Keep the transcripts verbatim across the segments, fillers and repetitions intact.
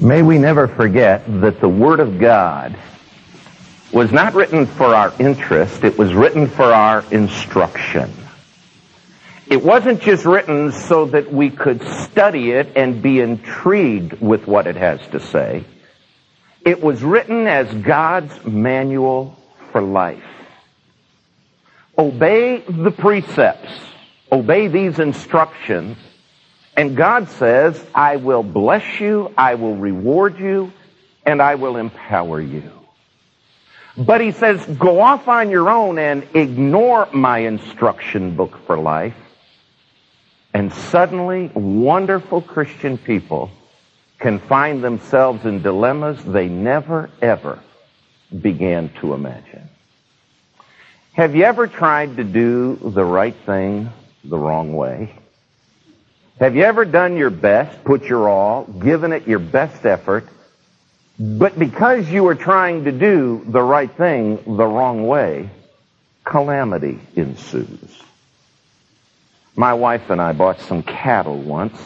May we never forget that the Word of God was not written for our interest, it was written for our instruction. It wasn't just written so that we could study it and be intrigued with what it has to say. It was written as God's manual for life. Obey the precepts. Obey these instructions. And God says, I will bless you, I will reward you, and I will empower you. But he says, go off on your own and ignore my instruction book for life. And suddenly, wonderful Christian people can find themselves in dilemmas they never, ever began to imagine. Have you ever tried to do the right thing the wrong way? Have you ever done your best, put your all, given it your best effort, but because you were trying to do the right thing the wrong way, calamity ensues? My wife and I bought some cattle once.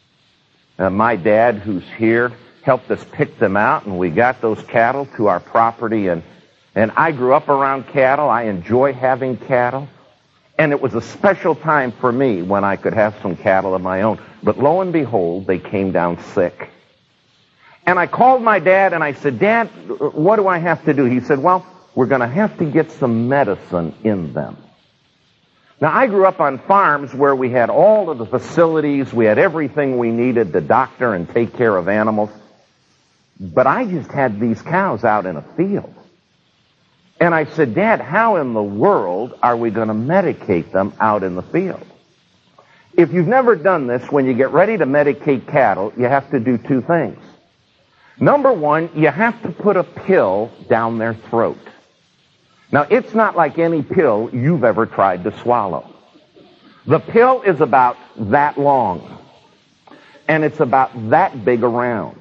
Uh, my dad, who's here, helped us pick them out, and we got those cattle to our property. And, and I grew up around cattle. I enjoy having cattle. And it was a special time for me when I could have some cattle of my own. But lo and behold, they came down sick. And I called my dad and I said, Dad, what do I have to do? He said, well, we're going to have to get some medicine in them. Now, I grew up on farms where we had all of the facilities, we had everything we needed to doctor and take care of animals. But I just had these cows out in a field. And I said, Dad, how in the world are we going to medicate them out in the field? If you've never done this, when you get ready to medicate cattle, you have to do two things. Number one, you have to put a pill down their throat. Now, it's not like any pill you've ever tried to swallow. The pill is about that long, and it's about that big around.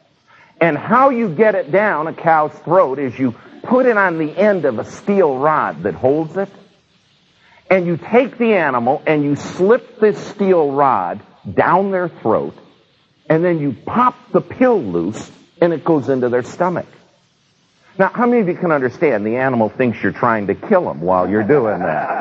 And how you get it down a cow's throat is you put it on the end of a steel rod that holds it, and you take the animal and you slip this steel rod down their throat, and then you pop the pill loose, and it goes into their stomach. Now, how many of you can understand the animal thinks you're trying to kill them while you're doing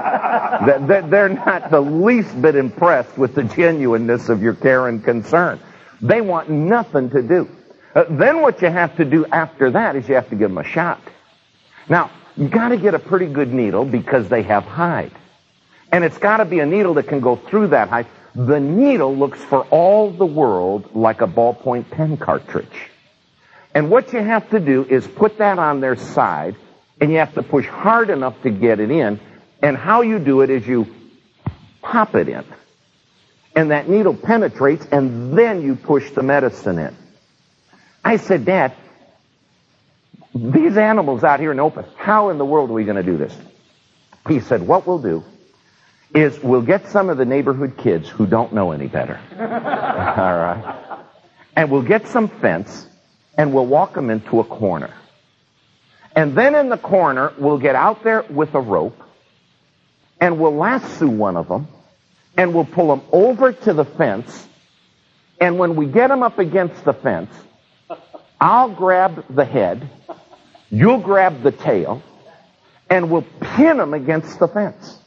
that? They're not the least bit impressed with the genuineness of your care and concern. They want nothing to do. Uh, then what you have to do after that is you have to give them a shot. Now, you got to get a pretty good needle because they have hide. And it's got to be a needle that can go through that hide. The needle looks for all the world like a ballpoint pen cartridge. And what you have to do is put that on their side, and you have to push hard enough to get it in. And how you do it is you pop it in. And that needle penetrates, and then you push the medicine in. I said, Dad, these animals out here in the open, how in the world are we going to do this? He said, what we'll do is we'll get some of the neighborhood kids who don't know any better. All right? And we'll get some fence, and we'll walk them into a corner. And then in the corner, we'll get out there with a rope, and we'll lasso one of them, and we'll pull them over to the fence, and when we get them up against the fence, I'll grab the head, you'll grab the tail, and we'll pin them against the fence.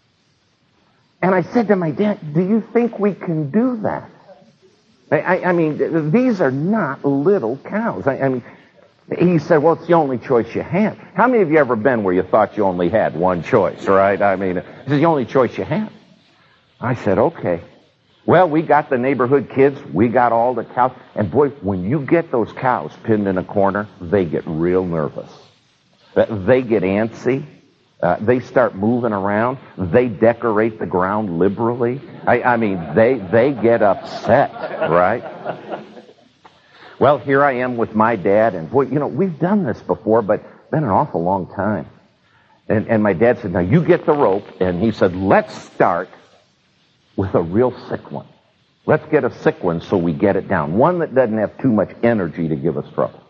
And I said to my dad, do you think we can do that? I, I mean, these are not little cows. I, I mean, he said, well, it's the only choice you have. How many of you ever been where you thought you only had one choice, right? I mean, it's the only choice you have. I said, okay. Well, we got the neighborhood kids. We got all the cows. And boy, when you get those cows pinned in a corner, they get real nervous. They get antsy. Uh, they start moving around. They decorate the ground liberally. I, I mean, they, they get upset, right? Well, here I am with my dad, and boy, you know, we've done this before, but it's been an awful long time. And, and my dad said, now you get the rope, and he said, let's start with a real sick one. Let's get a sick one so we get it down. One that doesn't have too much energy to give us trouble.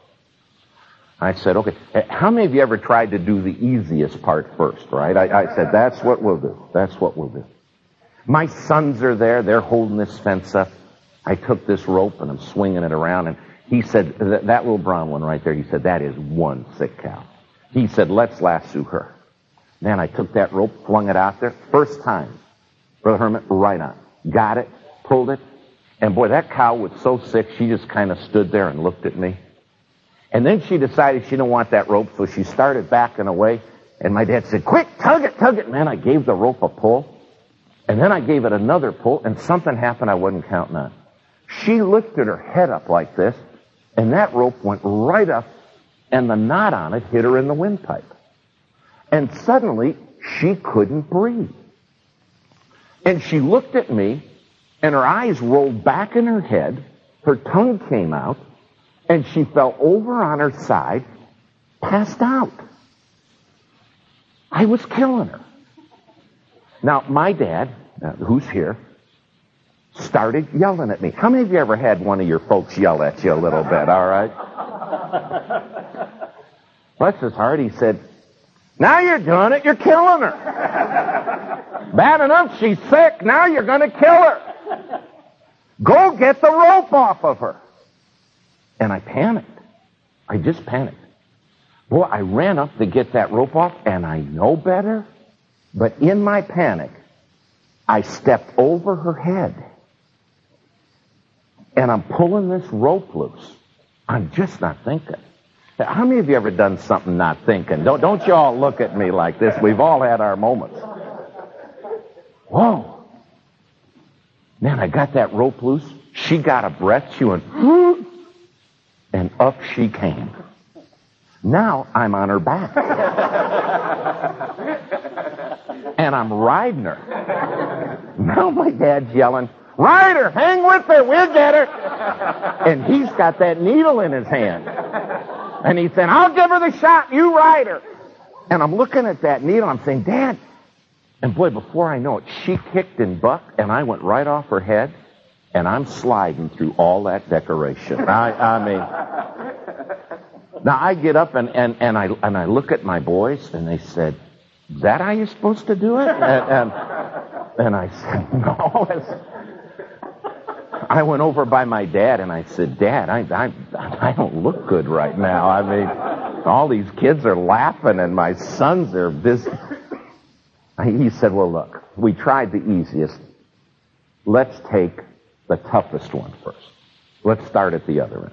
I said, okay, how many of you ever tried to do the easiest part first, right? I, I said, that's what we'll do. That's what we'll do. My sons are there. They're holding this fence up. I took this rope and I'm swinging it around, and He said, that, that little brown one right there, he said, that is one sick cow. He said, let's lasso her. Man, I took that rope, flung it out there. First time, Brother Herman, right on. Got it, pulled it. And boy, that cow was so sick, she just kind of stood there and looked at me. And then she decided she didn't want that rope, so she started backing away. And my dad said, quick, tug it, tug it. Man, I gave the rope a pull. And then I gave it another pull, and something happened I wasn't counting on. She lifted her head up like this, and that rope went right up, and the knot on it hit her in the windpipe. And suddenly, she couldn't breathe. And she looked at me, and her eyes rolled back in her head, her tongue came out, and she fell over on her side, passed out. I was killing her. Now, my dad, uh, who's here, started yelling at me. How many of you ever had one of your folks yell at you a little bit, all right? Bless his heart, he said, now you're doing it, you're killing her. Bad enough she's sick, now you're going to kill her. Go get the rope off of her. And I panicked. I just panicked. Boy, I ran up to get that rope off, and I know better, but in my panic, I stepped over her head. And I'm pulling this rope loose. I'm just not thinking. How many of you ever done something not thinking? Don't, don't you all look at me like this. We've all had our moments. Whoa. Man, I got that rope loose. She got a breath. She went, whoo, and up she came. Now I'm on her back. And I'm riding her. Now my dad's yelling, ride her, hang with her, we'll get her. And he's got that needle in his hand. And he said, I'll give her the shot, you ride her. And I'm looking at that needle, I'm saying, Dad. And boy, before I know it, she kicked and bucked, and I went right off her head, and I'm sliding through all that decoration. I, I mean, now I get up and, and, and I and I look at my boys, and they said, is that how you're supposed to do it? And, and, and I said, no. It's, I went over by my dad and I said, Dad, I, I, I don't look good right now. I mean, all these kids are laughing and my sons are busy. He said, well, look, we tried the easiest. Let's take the toughest one first. Let's start at the other end.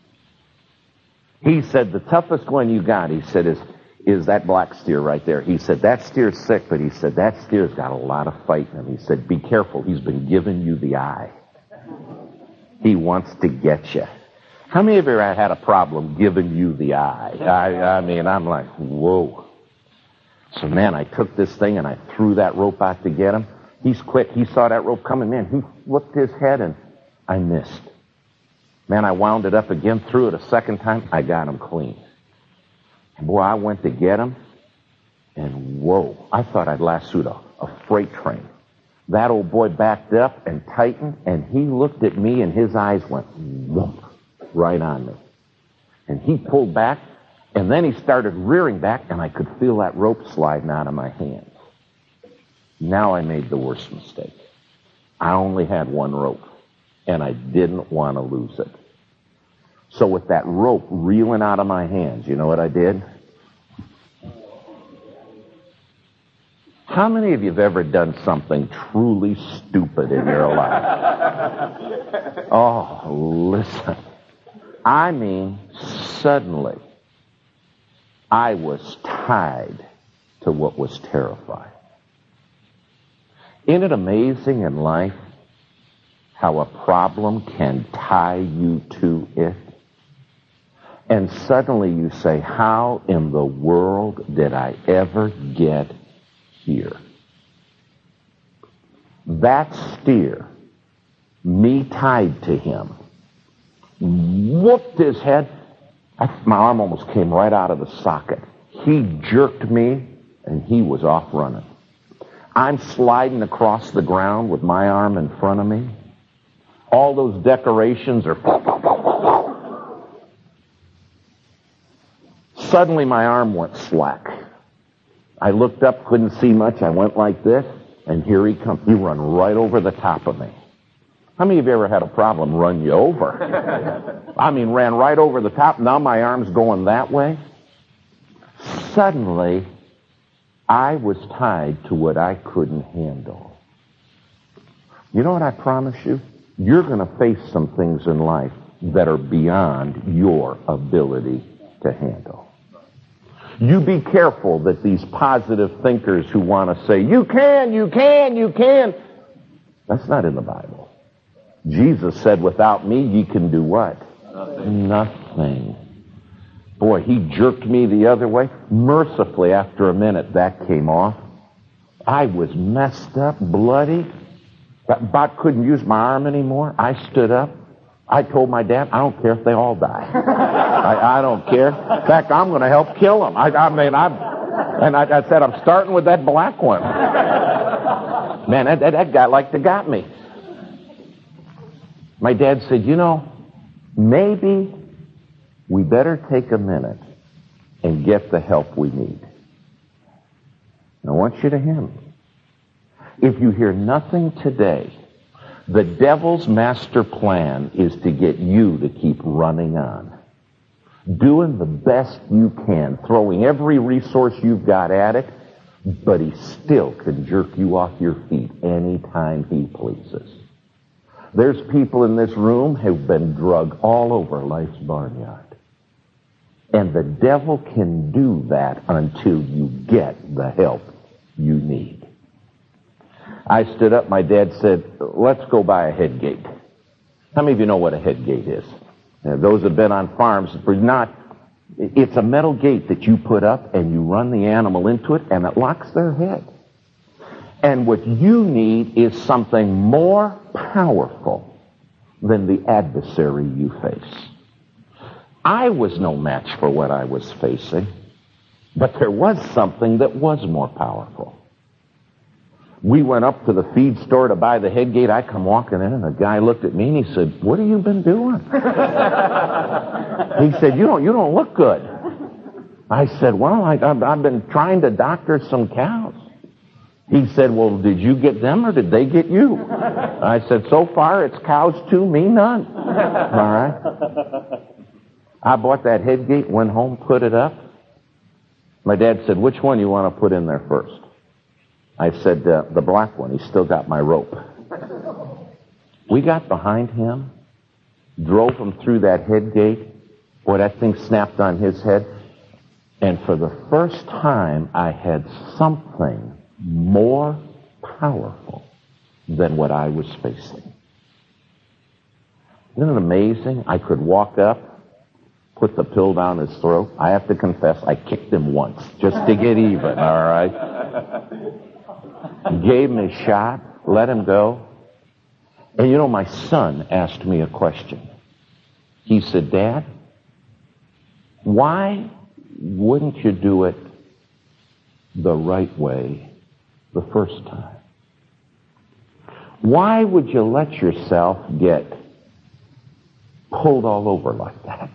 He said, the toughest one you got, he said, is, is that black steer right there. He said, that steer's sick, but he said, that steer's got a lot of fight in him. He said, be careful. He's been giving you the eye. He wants to get you. How many of you have had a problem giving you the eye? I, I mean, I'm like, whoa. So, man, I took this thing and I threw that rope out to get him. He's quick. He saw that rope coming in. He flipped his head and I missed. Man, I wound it up again, threw it a second time. I got him clean. And boy, I went to get him and whoa, I thought I'd lassoed a, a freight train. That old boy backed up and tightened, and he looked at me, and his eyes went whoomp, right on me. And he pulled back, and then he started rearing back, and I could feel that rope sliding out of my hands. Now I made the worst mistake. I only had one rope, and I didn't want to lose it. So with that rope reeling out of my hands, you know what I did? How many of you have ever done something truly stupid in your life? Oh, listen. I mean, suddenly, I was tied to what was terrifying. Isn't it amazing in life how a problem can tie you to it? And suddenly you say, how in the world did I ever get here? That steer, me tied to him, whooped his head. My arm almost came right out of the socket. He jerked me, and he was off running. I'm sliding across the ground with my arm in front of me. All those decorations are... Suddenly my arm went slack. I looked up, couldn't see much. I went like this, and here he comes. He run right over the top of me. How many of you ever had a problem run you over? I mean, ran right over the top. Now my arm's going that way. Suddenly, I was tied to what I couldn't handle. You know what I promise you? You're going to face some things in life that are beyond your ability to handle. You be careful that these positive thinkers who want to say, you can, you can, you can. That's not in the Bible. Jesus said, without me, ye can do what? Nothing. Nothing. Boy, he jerked me the other way. Mercifully, after a minute, that came off. I was messed up, bloody. About couldn't use my arm anymore. I stood up. I told my dad, I don't care if they all die. I, I don't care. In fact, I'm going to help kill them. I, I mean, I'm, and I, I said, I'm starting with that black one. Man, that, that, that guy like to got me. My dad said, you know, maybe we better take a minute and get the help we need. And I want you to hear me. If you hear nothing today, the devil's master plan is to get you to keep running on, doing the best you can, throwing every resource you've got at it, but he still can jerk you off your feet anytime he pleases. There's people in this room who've been drug all over life's barnyard. And the devil can do that until you get the help you need. I stood up, my dad said, let's go by a head gate. How many of you know what a head gate is? Now, those have been on farms, for not, it's a metal gate that you put up and you run the animal into it and it locks their head. And what you need is something more powerful than the adversary you face. I was no match for what I was facing, but there was something that was more powerful. We went up to the feed store to buy the head gate. I come walking in, and the guy looked at me and he said, what have you been doing? He said, you don't, you don't look good. I said, well, I, I've, I've been trying to doctor some cows. He said, well, did you get them or did they get you? I said, so far it's cows two, me none. All right. I bought that head gate, went home, put it up. My dad said, which one you want to put in there first? I said, uh, the black one. He's still got my rope. We got behind him, drove him through that head gate. Boy, that thing snapped on his head. And for the first time, I had something more powerful than what I was facing. Isn't it amazing? I could walk up, put the pill down his throat. I have to confess, I kicked him once, just to get even, all right? Gave him a shot, let him go. And you know, my son asked me a question. He said, Dad, why wouldn't you do it the right way the first time? Why would you let yourself get pulled all over like that?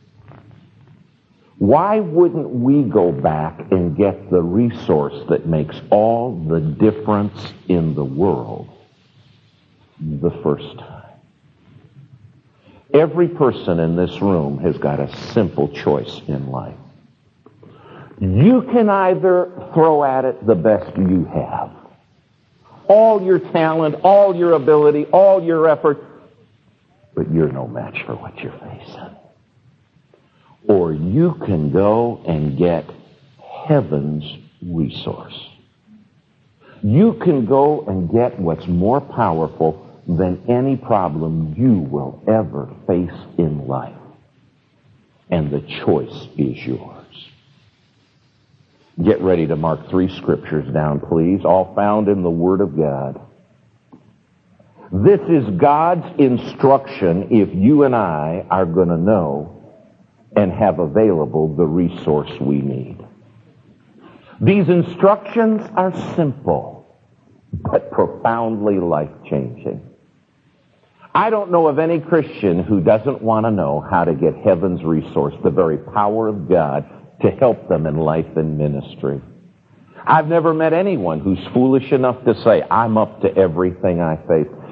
Why wouldn't we go back and get the resource that makes all the difference in the world the first time? Every person in this room has got a simple choice in life. You can either throw at it the best you have, all your talent, all your ability, all your effort, but you're no match for what you're facing. Or you can go and get heaven's resource. You can go and get what's more powerful than any problem you will ever face in life. And the choice is yours. Get ready to mark three scriptures down, please, all found in the Word of God. This is God's instruction if you and I are going to know and have available the resource we need. These instructions are simple, but profoundly life-changing. I don't know of any Christian who doesn't want to know how to get heaven's resource, the very power of God, to help them in life and ministry. I've never met anyone who's foolish enough to say, I'm up to everything I face.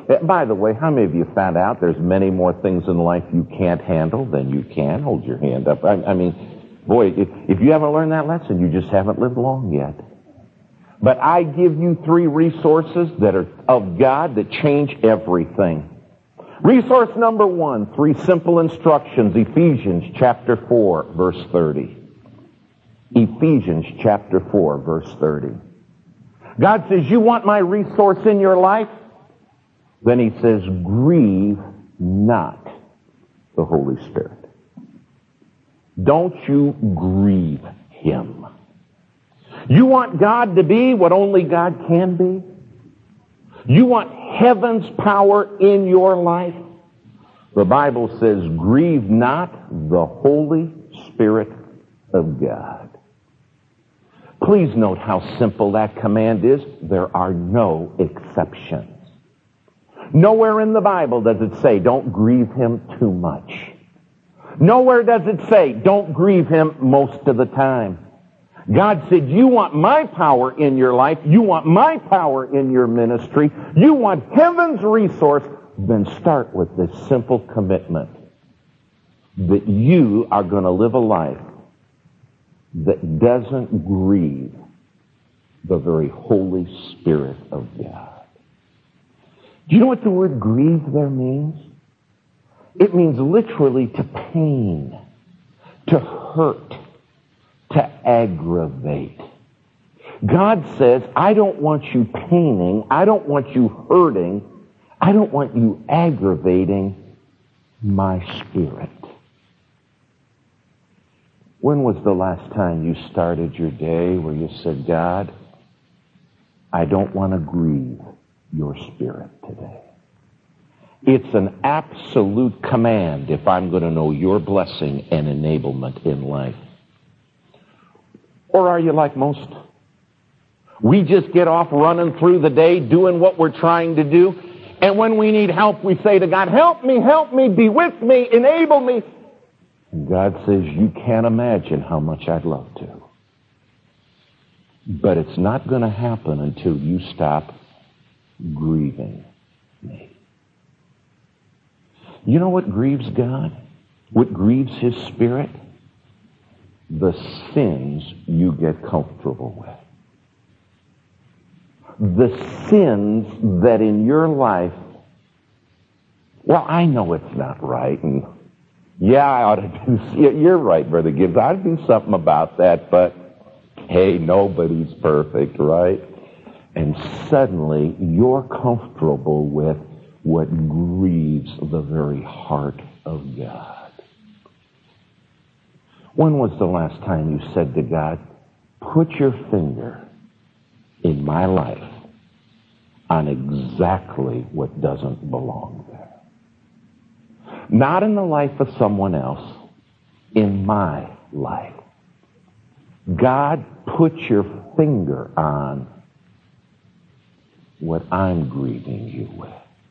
By the way, how many of you found out there's many more things in life you can't handle than you can? Hold your hand up. I, I mean, boy, if, if you haven't learned that lesson, you just haven't lived long yet. But I give you three resources that are of God that change everything. Resource number one, three simple instructions. Ephesians chapter four, verse thirty. Ephesians chapter four, verse thirty. God says, you want my resource in your life? Then he says, grieve not the Holy Spirit. Don't you grieve him. You want God to be what only God can be? You want heaven's power in your life? The Bible says, grieve not the Holy Spirit of God. Please note how simple that command is. There are no exceptions. Nowhere in the Bible does it say, don't grieve him too much. Nowhere does it say, don't grieve him most of the time. God said, you want my power in your life, you want my power in your ministry, you want heaven's resource, then start with this simple commitment that you are going to live a life that doesn't grieve the very Holy Spirit of God. Do you know what the word grieve there means? It means literally to pain, to hurt, to aggravate. God says, I don't want you paining, I don't want you hurting, I don't want you aggravating my spirit. When was the last time you started your day where you said, God, I don't want to grieve your spirit today? It's an absolute command if I'm going to know your blessing and enablement in life. Or are you like most? We just get off running through the day doing what we're trying to do, and when we need help, we say to God, help me, help me, be with me, enable me. And God says, you can't imagine how much I'd love to. But it's not going to happen until you stop grieving me. You know what grieves God? What grieves his spirit? The sins you get comfortable with. The sins that in your life, well, I know it's not right, and yeah, I ought to do, you're right, Brother Gibbs, I ought to do something about that, but hey, nobody's perfect, right? And suddenly, you're comfortable with what grieves the very heart of God. When was the last time you said to God, put your finger in my life on exactly what doesn't belong there? Not in the life of someone else, in my life. God, put your finger on what I'm grieving you with.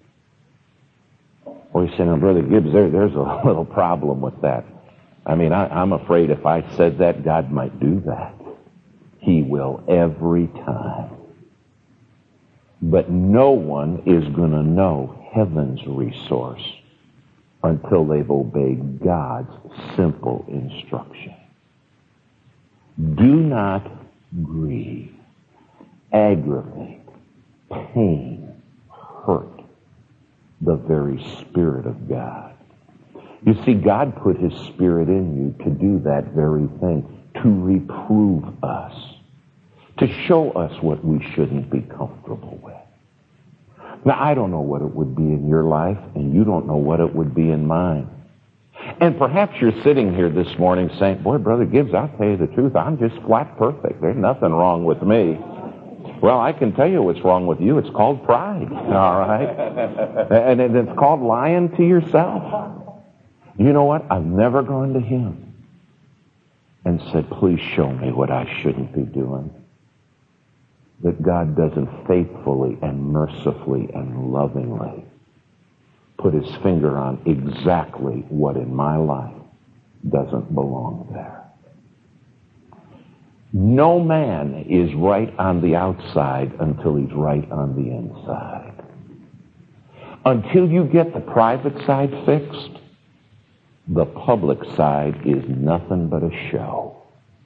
Or you say, now, Brother Gibbs, there, there's a little problem with that. I mean, I, I'm afraid if I said that, God might do that. He will every time. But no one is going to know heaven's resource until they've obeyed God's simple instruction. Do not grieve, aggravate, pain, hurt the very Spirit of God. You see, God put his Spirit in you to do that very thing, to reprove us, to show us what we shouldn't be comfortable with. Now, I don't know what it would be in your life, and you don't know what it would be in mine. And perhaps you're sitting here this morning saying, boy, Brother Gibbs, I'll tell you the truth, I'm just flat perfect. There's nothing wrong with me. Well, I can tell you what's wrong with you. It's called pride, all right? And it's called lying to yourself. You know what? I've never gone to him and said, please show me what I shouldn't be doing. That God doesn't faithfully and mercifully and lovingly put his finger on exactly what in my life doesn't belong there. No man is right on the outside until he's right on the inside. Until you get the private side fixed, the public side is nothing but a show.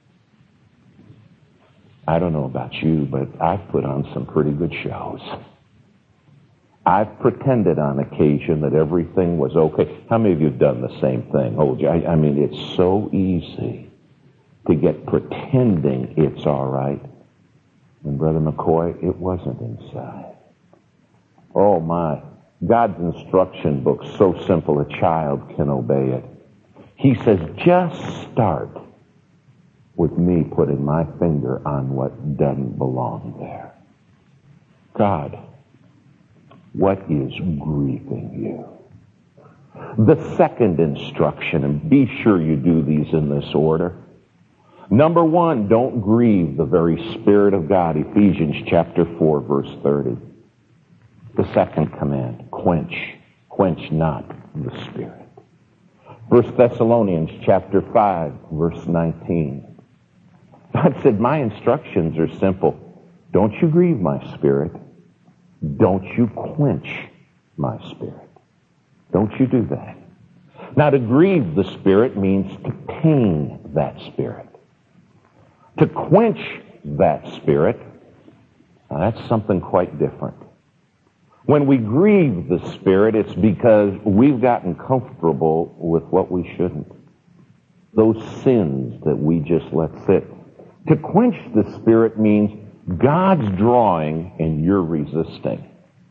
I don't know about you, but I've put on some pretty good shows. I've pretended on occasion that everything was okay. How many of you have done the same thing? Oh, I, I mean, it's so easy to get pretending it's all right. And Brother McCoy, it wasn't inside. Oh my, God's instruction book, so simple a child can obey it. He says, just start with me putting my finger on what doesn't belong there. God, what is grieving you? The second instruction, and be sure you do these in this order. Number one, don't grieve the very Spirit of God. Ephesians chapter four, verse thirty. The second command, quench, quench not the Spirit. First Thessalonians chapter five, verse nineteen. God said, my instructions are simple. Don't you grieve my Spirit. Don't you quench my Spirit. Don't you do that. Now, to grieve the Spirit means to pain that Spirit. To quench that Spirit, now that's something quite different. When we grieve the Spirit, it's because we've gotten comfortable with what we shouldn't. Those sins that we just let sit. To quench the Spirit means God's drawing and you're resisting.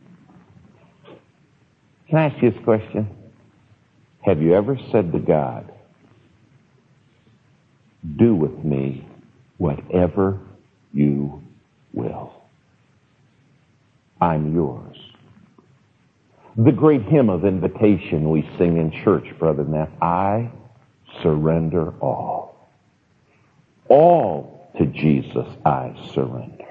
Can I ask you this question? Have you ever said to God, do with me whatever you will? I'm yours. The great hymn of invitation we sing in church, Brother Neff, I surrender all. All to Jesus I surrender.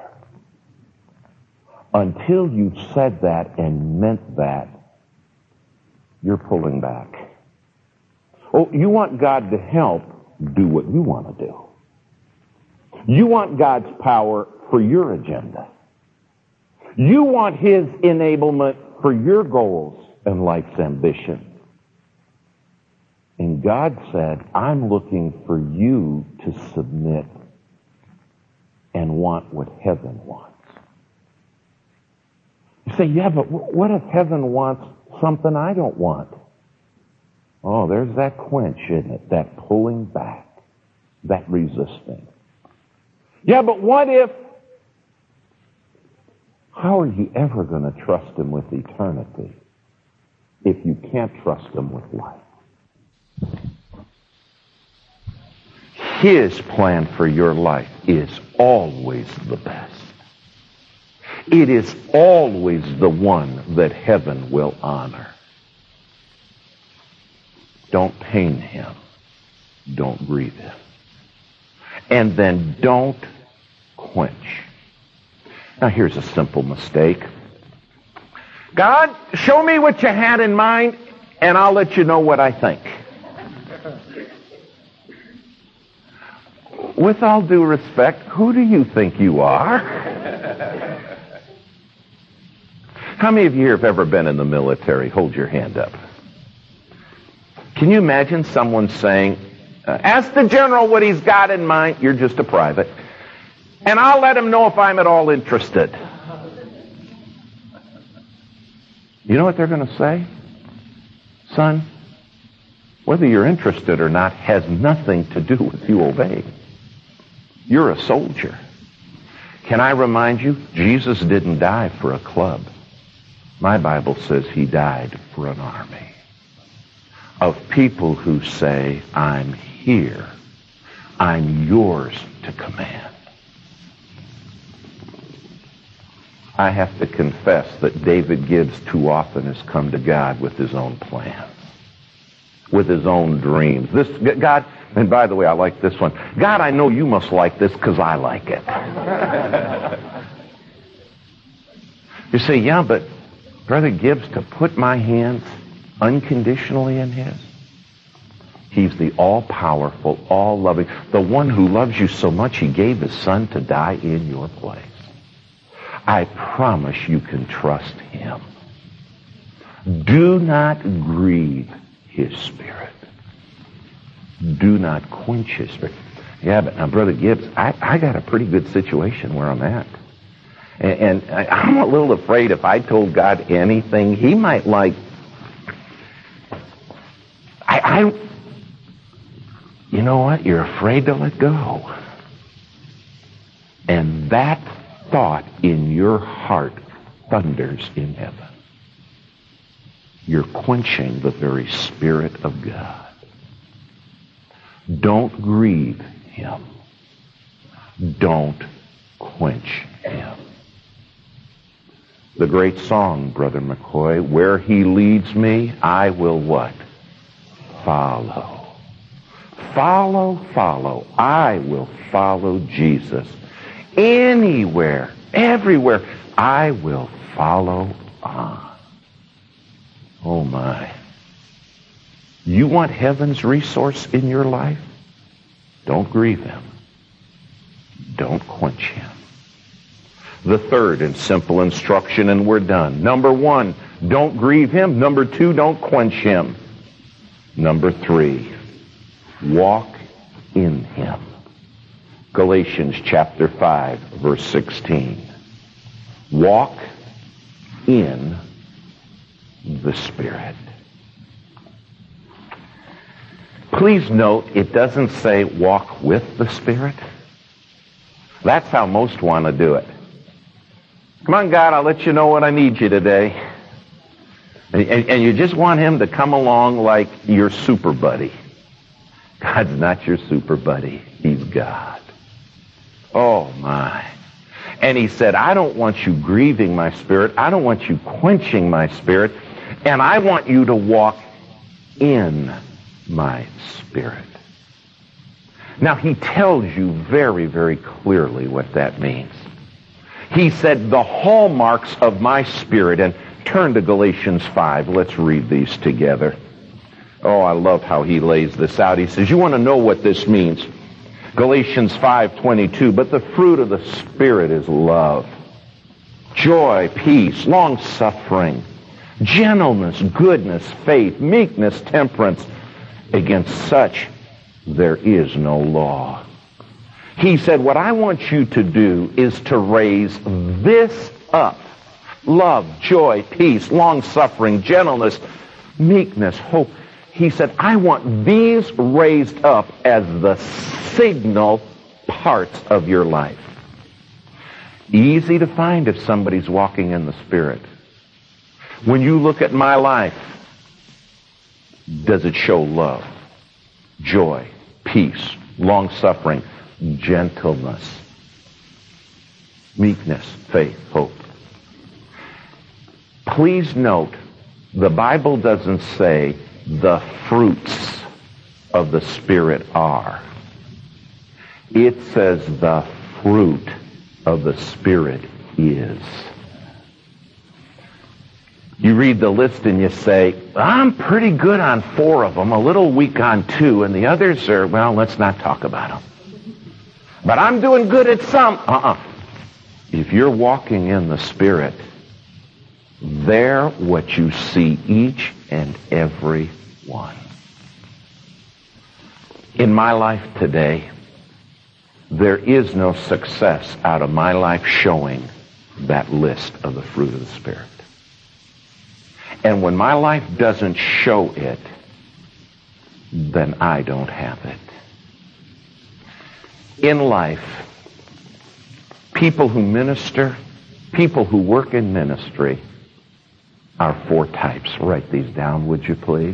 Until you've said that and meant that, you're pulling back. Oh, you want God to help, do what you want to do. You want God's power for your agenda. You want His enablement for your goals and life's ambition. And God said, I'm looking for you to submit and want what heaven wants. You say, yeah, but what if heaven wants something I don't want? Oh, there's that quench, isn't it? That pulling back, that resisting. Yeah, but what if... How are you ever going to trust Him with eternity if you can't trust Him with life? His plan for your life is always the best. It is always the one that heaven will honor. Don't pain Him. Don't grieve Him. And then don't quench. Now here's a simple mistake. God, show me what you had in mind, and I'll let you know what I think. With all due respect, who do you think you are? How many of you here have ever been in the military? Hold your hand up. Can you imagine someone saying, uh, ask the general what he's got in mind. You're just a private. And I'll let him know if I'm at all interested. You know what they're going to say? Son, whether you're interested or not has nothing to do with you obeying. You're a soldier. Can I remind you, Jesus didn't die for a club. My Bible says He died for an army of people who say, I'm here. I'm yours to command. I have to confess that David Gibbs too often has come to God with his own plans, with his own dreams. This God, and by the way, I like this one. God, I know you must like this because I like it. You say, yeah, but Brother Gibbs, to put my hands unconditionally in His, He's the all-powerful, all-loving, the one who loves you so much He gave His Son to die in your place. I promise you can trust Him. Do not grieve his Spirit. Do not quench his Spirit. Yeah, but now, Brother Gibbs, I, I got a pretty good situation where I'm at. And, and I, I'm a little afraid if I told God anything, he might like... I, I You know what? You're afraid to let go. And that thought in your heart thunders in heaven. You're quenching the very Spirit of God. Don't grieve him. Don't quench him. The great song, Brother McCoy, where he leads me, I will what? Follow. Follow, follow. I will follow Jesus. Anywhere, everywhere, I will follow on. Oh my. You want heaven's resource in your life? Don't grieve him. Don't quench him. The third and simple instruction, and we're done. Number one, don't grieve him. Number two, don't quench him. Number three, walk in him. Galatians chapter five, verse sixteen. Walk in the Spirit. Please note, it doesn't say walk with the Spirit. That's how most want to do it. Come on, God, I'll let you know what I need you today. And, and, and you just want him to come along like your super buddy. God's not your super buddy. He's God. Oh, my. And he said, I don't want you grieving my Spirit. I don't want you quenching my Spirit. And I want you to walk in my Spirit. Now, he tells you very, very clearly what that means. He said, the hallmarks of my Spirit, and turn to Galatians five. Let's read these together. Oh, I love how he lays this out. He says, you want to know what this means? Galatians five twenty-two, but the fruit of the Spirit is love, joy, peace, long-suffering, gentleness, goodness, faith, meekness, temperance. Against such there is no law. He said, what I want you to do is to raise this up. Love, joy, peace, long-suffering, gentleness, meekness, hope. He said, I want these raised up as the signal parts of your life. Easy to find if somebody's walking in the Spirit. When you look at my life, does it show love, joy, peace, long-suffering, gentleness, meekness, faith, hope? Please note, the Bible doesn't say the fruits of the Spirit are. It says the fruit of the Spirit is. You read the list and you say, I'm pretty good on four of them, a little weak on two, and the others are, well, let's not talk about them. But I'm doing good at some. Uh-uh. If you're walking in the Spirit, there what you see each and every one. In my life today, there is no success out of my life showing that list of the fruit of the Spirit. And when my life doesn't show it, then I don't have it. In life, people who minister, people who work in ministry, are four types. Write these down, would you please?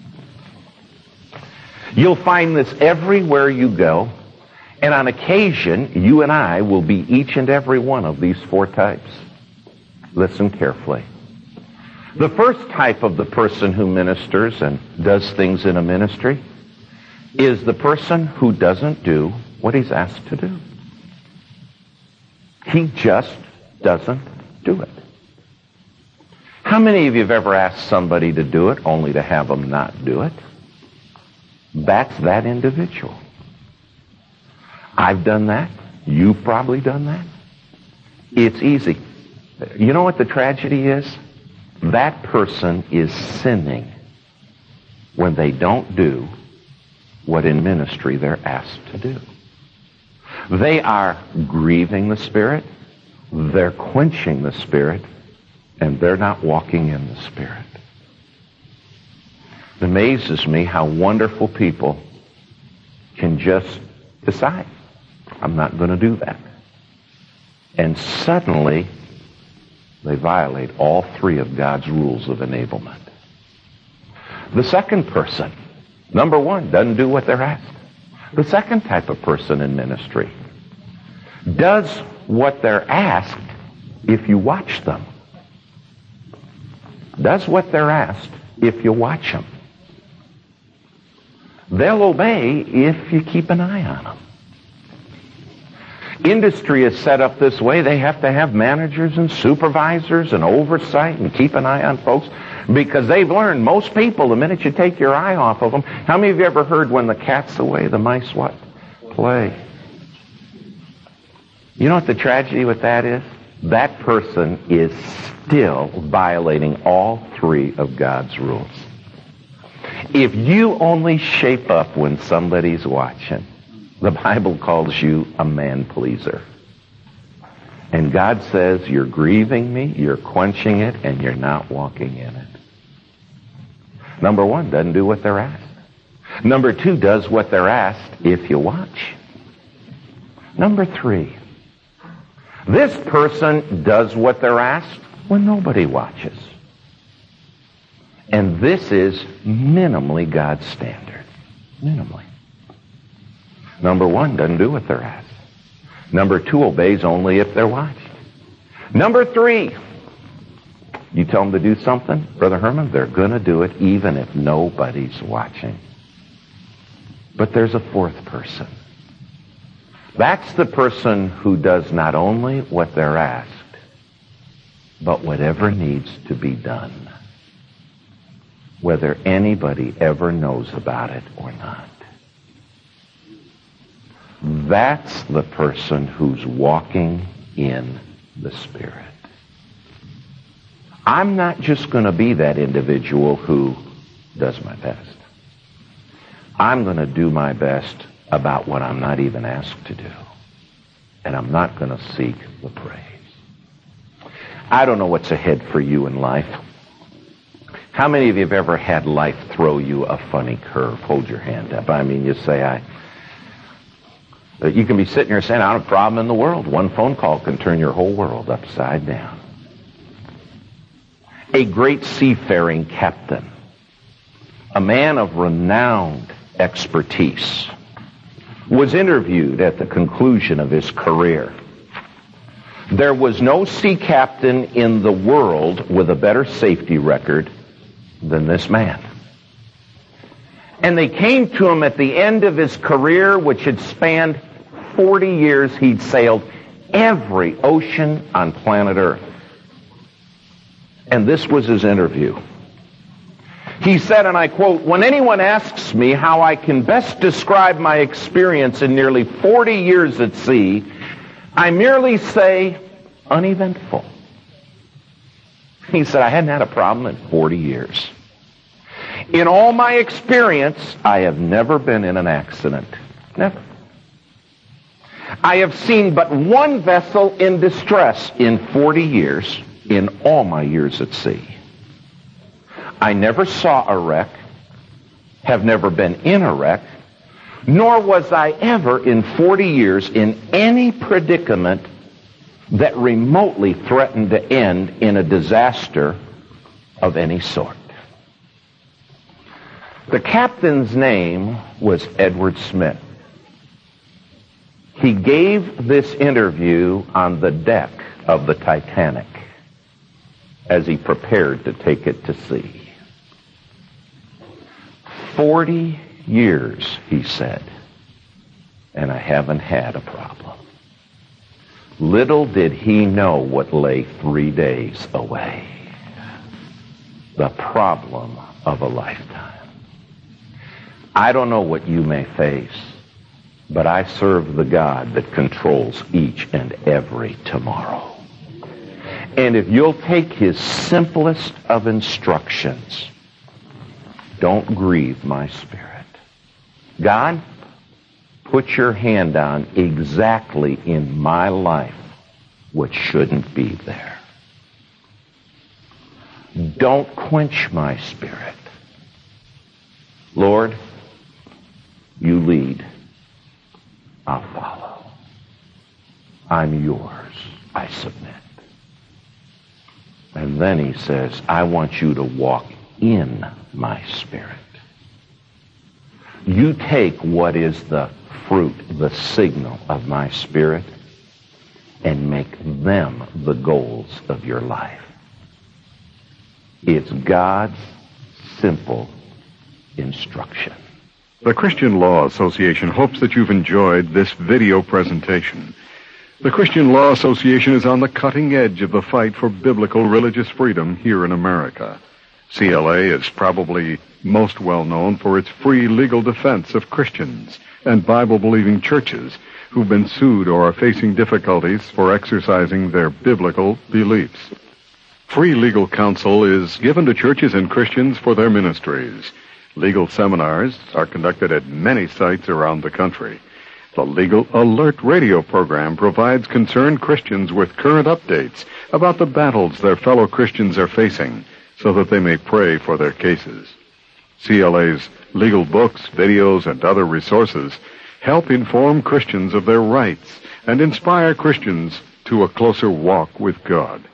You'll find this everywhere you go, and on occasion, you and I will be each and every one of these four types. Listen carefully. The first type of the person who ministers and does things in a ministry is the person who doesn't do what he's asked to do. He just doesn't do it. How many of you have ever asked somebody to do it only to have them not do it? That's that individual. I've done that. You've probably done that. It's easy. You know what the tragedy is? that person is sinning when they don't do what in ministry they're asked to do. They are grieving the Spirit, they're quenching the Spirit, and they're not walking in the Spirit. It amazes me how wonderful people can just decide, I'm not going to do that. And suddenly, they violate all three of God's rules of enablement. The second person, number one, doesn't do what they're asked. The second type of person in ministry does what they're asked if you watch them. Does what they're asked if you watch them. They'll obey if you keep an eye on them. Industry is set up this way. They have to have managers and supervisors and oversight and keep an eye on folks because they've learned most people, the minute you take your eye off of them, how many of you ever heard when the cat's away, the mice what? Play. You know what the tragedy with that is? That person is still violating all three of God's rules. If you only shape up when somebody's watching, the Bible calls you a man pleaser. And God says, you're grieving me, you're quenching it, and you're not walking in it. Number one, doesn't do what they're asked. Number two, does what they're asked if you watch. Number three, this person does what they're asked when nobody watches. And this is minimally God's standard. Minimally. Number one, doesn't do what they're asked. Number two, obeys only if they're watched. Number three, you tell them to do something, Brother Herman, they're going to do it even if nobody's watching. But there's a fourth person. That's the person who does not only what they're asked, but whatever needs to be done, whether anybody ever knows about it or not. That's the person who's walking in the Spirit. I'm not just going to be that individual who does my best. I'm going to do my best about what I'm not even asked to do. And I'm not going to seek the praise. I don't know what's ahead for you in life. How many of you have ever had life throw you a funny curve? Hold your hand up. I mean, you say, I... You can be sitting here saying, I don't have a problem in the world. One phone call can turn your whole world upside down. A great seafaring captain, a man of renowned expertise, was interviewed at the conclusion of his career. There was no sea captain in the world with a better safety record than this man. And they came to him at the end of his career, which had spanned forty years. He'd sailed every ocean on planet Earth. And this was his interview. He said, and I quote, "When anyone asks me how I can best describe my experience in nearly forty years at sea, I merely say uneventful." He said, I hadn't had a problem in forty years. In all my experience, I have never been in an accident. Never. I have seen but one vessel in distress in forty years, in all my years at sea. I never saw a wreck, have never been in a wreck, nor was I ever in forty years in any predicament that remotely threatened to end in a disaster of any sort. The captain's name was Edward Smith. He gave this interview on the deck of the Titanic as he prepared to take it to sea. Forty years, he said, and I haven't had a problem. Little did he know what lay three days away. The problem of a lifetime. I don't know what you may face, but I serve the God that controls each and every tomorrow. And if you'll take his simplest of instructions, don't grieve my Spirit. God, put your hand on exactly in my life what shouldn't be there. Don't quench my Spirit. Lord, you lead. I'll follow. I'm yours. I submit. And then he says, I want you to walk in my Spirit. You take what is the fruit, the signal of my Spirit, and make them the goals of your life. It's God's simple instruction. The Christian Law Association hopes that you've enjoyed this video presentation. The Christian Law Association is on the cutting edge of the fight for biblical religious freedom here in America. C L A is probably most well known for its free legal defense of Christians and Bible-believing churches who've been sued or are facing difficulties for exercising their biblical beliefs. Free legal counsel is given to churches and Christians for their ministries. Legal seminars are conducted at many sites around the country. The Legal Alert radio program provides concerned Christians with current updates about the battles their fellow Christians are facing so that they may pray for their cases. C L A's legal books, videos, and other resources help inform Christians of their rights and inspire Christians to a closer walk with God.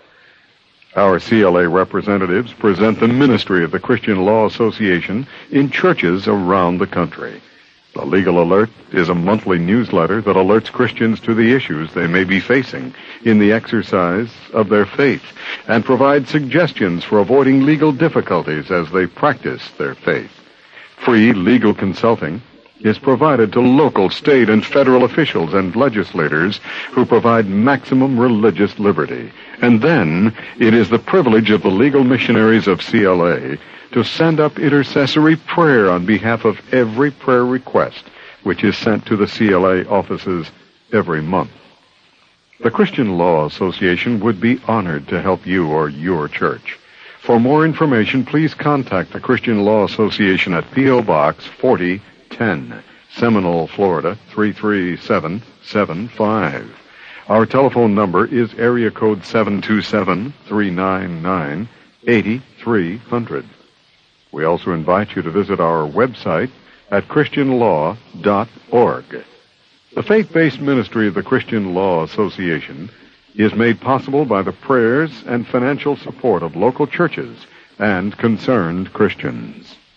Our C L A representatives present the ministry of the Christian Law Association in churches around the country. The Legal Alert is a monthly newsletter that alerts Christians to the issues they may be facing in the exercise of their faith and provides suggestions for avoiding legal difficulties as they practice their faith. Free legal consulting is provided to local, state, and federal officials and legislators who provide maximum religious liberty. And then it is the privilege of the legal missionaries of C L A to send up intercessory prayer on behalf of every prayer request which is sent to the C L A offices every month. The Christian Law Association would be honored to help you or your church. For more information, please contact the Christian Law Association at P O. Box forty ten, Seminole, Florida three three seven seven five. Our telephone number is area code seven two seven, three nine nine, eight three zero zero. We also invite you to visit our website at christian law dot org. The faith-based ministry of the Christian Law Association is made possible by the prayers and financial support of local churches and concerned Christians.